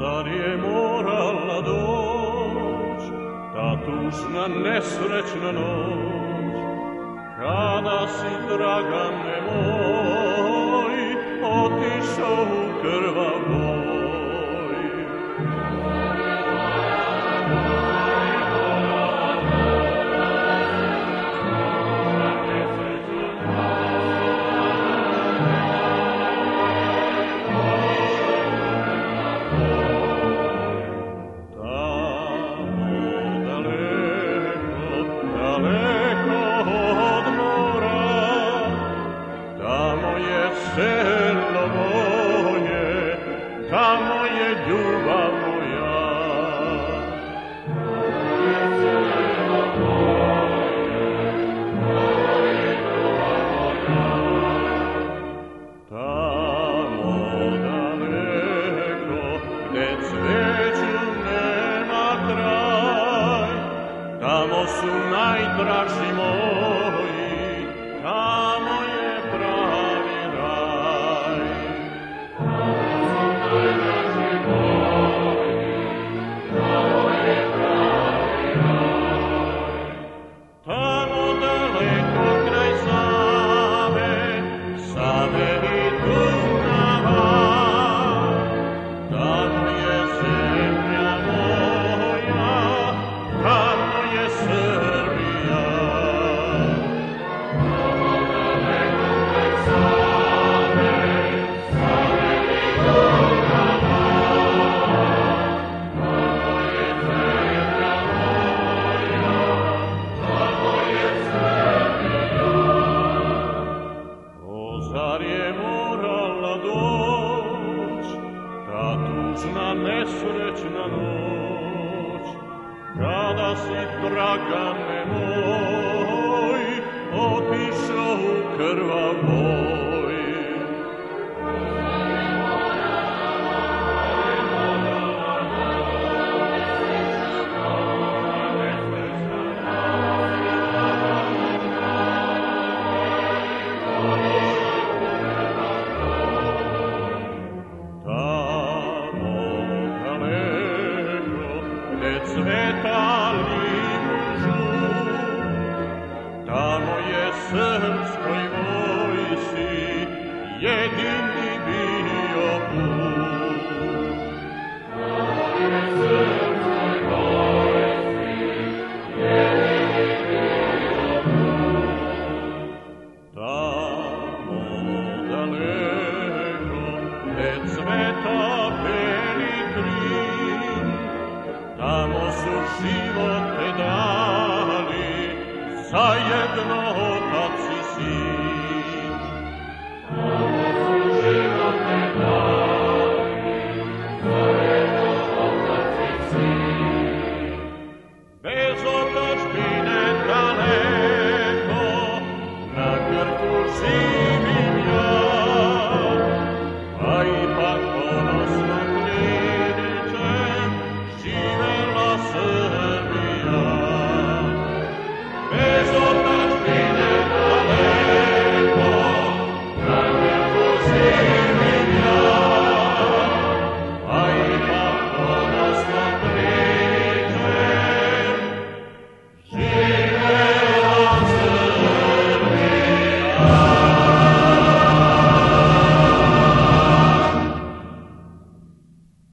Zar je morala doć ta tužna nesrećna noć, kada si, Dragane moj, otišao u krvav boj? Selo moje, tamo je ljubav moja. Selo moje, tamo je ljubav moja. Tamo daleko, gde cveću nema kraj, tamo su najdraži moji, tamo je pravi raj. Tamo daleko kraj Save, Save i Dunava, tamo je zemlja moja, tamo je Srbija. Tamo daleko kraj Save, Save i Dunava, tamo je zemlja moja, tamo je Srbija. O, zar je morala doć ta tužna nesrećna noć, kada si, Dragane moj, otišao u krvav boj? Tamo daleko, gde cvetali žut, tamo je srpskoj vojsi jedini bio put. Tamo je srpskoj vojsi jedini bio put. Tamo daleko, gde cveta beli trin, tamo su živote dali zajedno otac